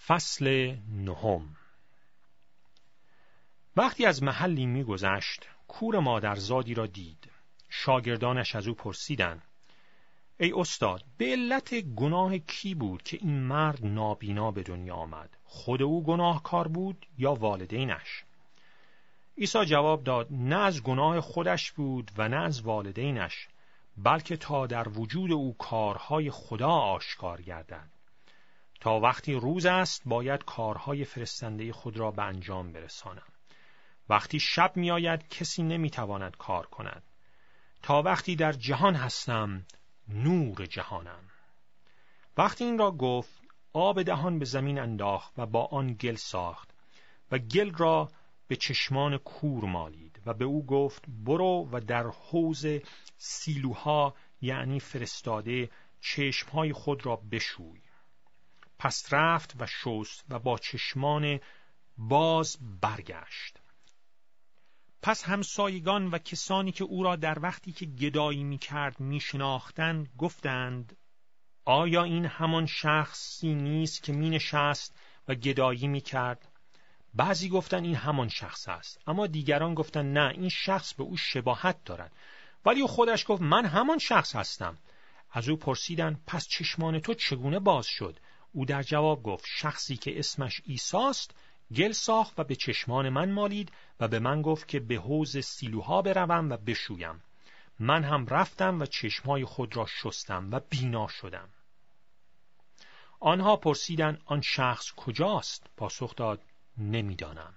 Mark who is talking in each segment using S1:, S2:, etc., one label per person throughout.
S1: فصل 9. وقتی از محلی می‌گذشت، کور مادرزادی را دید. شاگردانش از او پرسیدند: ای استاد، به علت گناه کی بود که این مرد نابینا به دنیا آمد؟ خود او گناهکار بود یا والدینش؟ عیسی جواب داد: نه از گناه خودش بود و نه از والدینش، بلکه تا در وجود او کارهای خدا آشکار گردد. تا وقتی روز است باید کارهای فرستنده خود را به انجام برسانم. وقتی شب می آید کسی نمی تواند کار کند. تا وقتی در جهان هستم نور جهانم. وقتی این را گفت، آب دهان به زمین انداخت و با آن گل ساخت و گل را به چشمان کور مالید و به او گفت: برو و در حوض سیلوها، یعنی فرستاده، چشمهای خود را بشوی. پس رفت و شست و با چشمان باز برگشت. پس همسایگان و کسانی که او را در وقتی که گدایی می‌کرد می‌شناختند گفتند: آیا این همان شخصی نیست که می‌نشست و گدایی می‌کرد؟ بعضی گفتند این همان شخص است، اما دیگران گفتند نه، این شخص به او شباهت دارد. ولی او خودش گفت: من همان شخص هستم. از او پرسیدند: پس چشمان تو چگونه باز شد؟ او در جواب گفت: شخصی که اسمش عیسی است گل ساخت و به چشمان من مالید و به من گفت که به حوض سیلوها بروم و بشویم. من هم رفتم و چشمهای خود را شستم و بینا شدم. آنها پرسیدند: آن شخص کجاست؟ پاسخ داد: نمیدانم.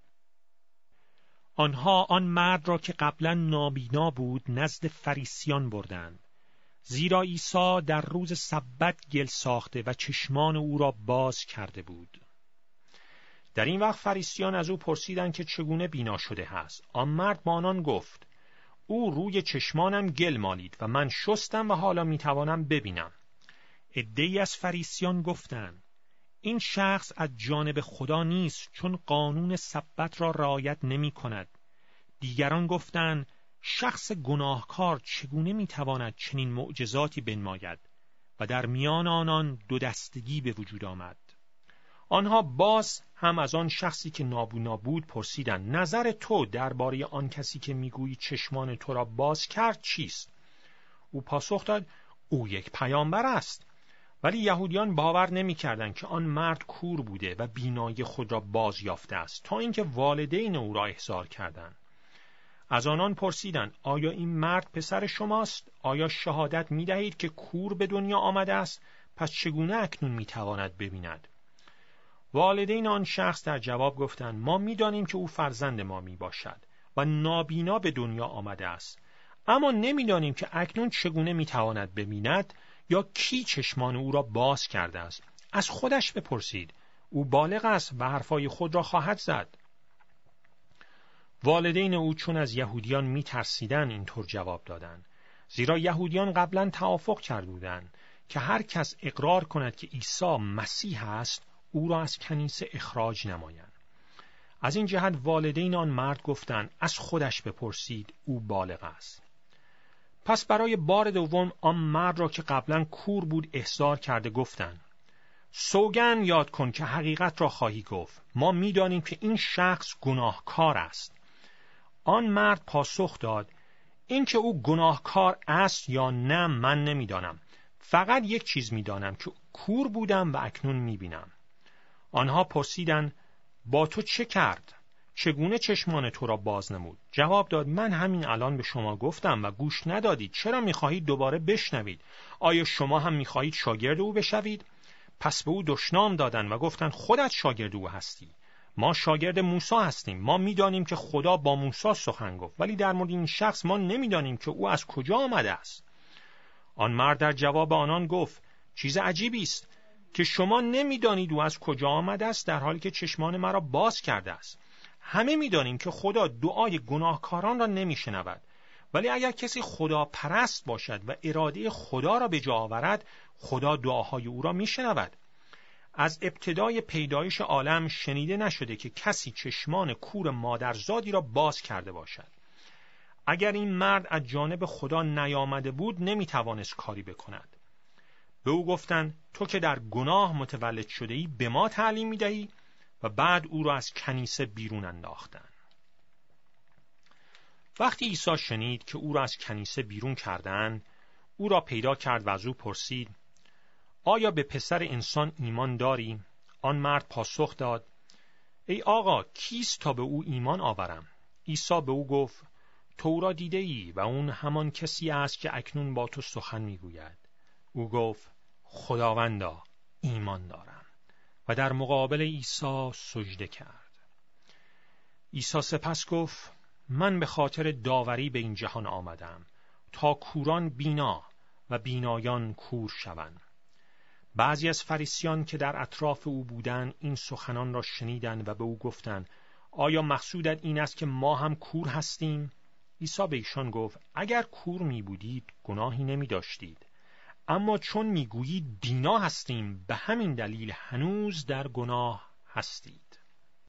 S1: آنها آن مرد را که قبلا نابینا بود نزد فریسیان بردند، زیرا عیسی در روز سبت گل ساخته و چشمان او را باز کرده بود. در این وقت فریسیان از او پرسیدند که چگونه بینا شده است. آن مرد با آنان گفت: او روی چشمانم گل مالید و من شستم و حالا میتوانم ببینم. عده‌ای از فریسیان گفتند: این شخص از جانب خدا نیست، چون قانون سبت را رعایت نمی کند. دیگران گفتند: شخص گناهکار چگونه میتواند چنین معجزاتی بنماید؟ و در میان آنان دو دستگی به وجود آمد. آنها باز هم از آن شخصی که نابینا بود پرسیدند: نظر تو درباره آن کسی که میگویی چشمان تو را باز کرد چیست؟ او پاسخ داد: او یک پیامبر است. ولی یهودیان باور نمی‌کردند که آن مرد کور بوده و بینایی خود را باز یافته است، تا اینکه والدین او را احضار کردند. از آنان پرسیدند: آیا این مرد پسر شماست؟ آیا شهادت می‌دهید که کور به دنیا آمده است؟ پس چگونه اکنون می‌تواند ببیند؟ والدین آن شخص در جواب گفتند: ما می‌دانیم که او فرزند ما میباشد و نابینا به دنیا آمده است، اما نمی‌دانیم که اکنون چگونه می‌تواند ببیند یا کی چشمان او را باز کرده است. از خودش بپرسید، او بالغ است و حرفای خود را خواهد زد. والدین او چون از یهودیان می‌ترسیدند اینطور جواب دادند، زیرا یهودیان قبلا توافق کرده بودند که هر کس اقرار کند که عیسی مسیح است او را از کنیسه اخراج نمایند. از این جهت والدین آن مرد گفتند: از خودش بپرسید، او بالغ است. پس برای بار دوم آن مرد را که قبلا کور بود احضار کرده گفتند: سوگند یاد کن که حقیقت را خواهی گفت. ما می‌دانیم که این شخص گناهکار است. آن مرد پاسخ داد: این که او گناهکار است یا نه من نمی‌دانم. فقط یک چیز می‌دانم که کور بودم و اکنون می‌بینم. آنها پرسیدند: با تو چه کرد؟ چگونه چشمان تو را باز نمود؟ جواب داد: من همین الان به شما گفتم و گوش ندادید. چرا می‌خواهید دوباره بشنوید؟ آیا شما هم می‌خواهید شاگرد او بشوید؟ پس به او دشنام دادند و گفتند: خودت شاگرد او هستی. ما شاگرد موسی هستیم. ما می‌دانیم که خدا با موسی سخن گفت، ولی در مورد این شخص ما نمی‌دانیم که او از کجا آمده است. آن مرد در جواب آنان گفت: چیز عجیبی است که شما نمی‌دانید او از کجا آمده است، در حالی که چشمان مرا باز کرده است. همه می‌دانیم که خدا دعای گناهکاران را نمی‌شنود، ولی اگر کسی خدا پرست باشد و اراده خدا را به جا آورد، خدا دعاهای او را می‌شنود. از ابتدای پیدایش عالم شنیده نشده که کسی چشمان کور مادرزادی را باز کرده باشد. اگر این مرد از جانب خدا نیامده بود نمی‌توانست کاری بکند. به او گفتند تو که در گناه متولد شده ای به ما تعلیم می‌دهی؟ و بعد او را از کنیسه بیرون انداختند. وقتی عیسی شنید که او را از کنیسه بیرون کردند، او را پیدا کرد و از او پرسید آیا به پسر انسان ایمان داری؟ آن مرد پاسخ داد ای آقا، کیست تا به او ایمان آورم؟ عیسی به او گفت تو او را دیده ای و اون همان کسی است که اکنون با تو سخن میگوید. او گفت خداوندا، ایمان دارم، و در مقابل عیسی سجده کرد. عیسی سپس گفت من به خاطر داوری به این جهان آمدم تا کوران بینا و بینایان کور شوند. بعضی از فریسیان که در اطراف او بودند این سخنان را شنیدند و به او گفتند آیا مقصودت این است که ما هم کور هستیم؟ عیسی به ایشان گفت اگر کور می بودید گناهی نمی داشتید، اما چون می گویید بینا هستیم به همین دلیل هنوز در گناه هستید.